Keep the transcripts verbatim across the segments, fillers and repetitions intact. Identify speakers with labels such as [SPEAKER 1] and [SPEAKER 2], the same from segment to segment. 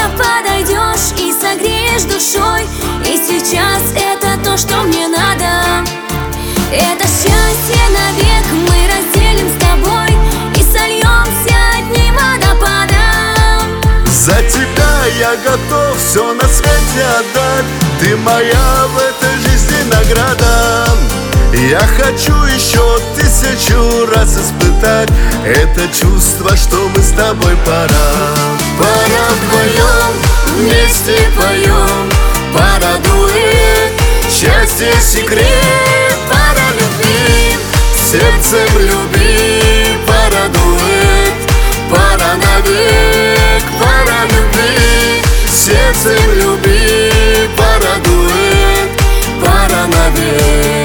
[SPEAKER 1] подойдешь и согреешь душой. И сейчас это то, что мне надо. Это счастье навек мы разделим с тобой и сольемся одним водопадом.
[SPEAKER 2] За тебя я готов все на свете отдать. Ты моя в этой жизни награда. Я хочу еще тысячу раз испытать это чувство, что мы с тобой пора.
[SPEAKER 1] Пора вдвоем вместе поем, порадует счастье секрет. Пора любви, сердцем люби, порадует. Пора навек, пора любви, сердцем люби, порадует. Пора навек.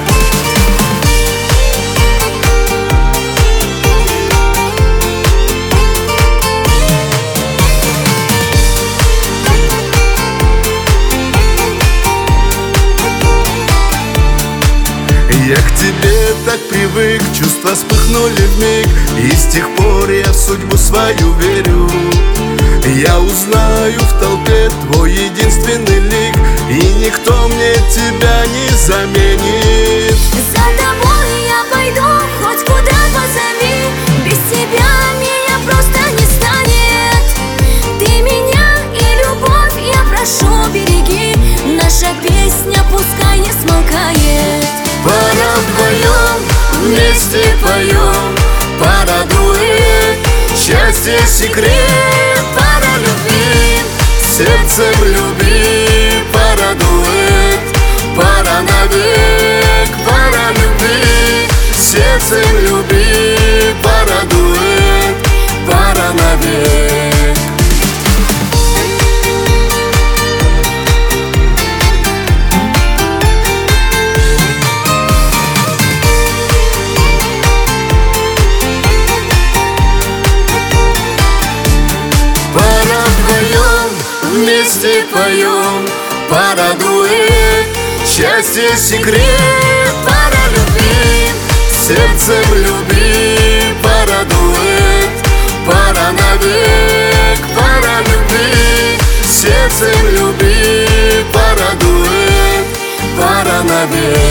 [SPEAKER 2] Я к тебе так привык, чувства вспыхнули вмиг, и с тех пор я в судьбу свою верю. Я узнаю в толпе твой единственный лик, и никто мне тебя не заменит.
[SPEAKER 1] За тобой я пойду, хоть куда позови. Без тебя меня просто не станет. Ты меня и любовь, я прошу, береги. Наша песня пускай не смолкает. Пора вдвоем вместе поем, порадует счастье секрет. Пора любви, сердцем люби, порадует. Пора навек, пора любви, сердцем люби, порадует. Пора навек. Вместе поем, порадует счастье секрет. Пора любви, сердцем люби, порадует. Пора навек, пора любви, сердцем люби, порадует. Пора навек.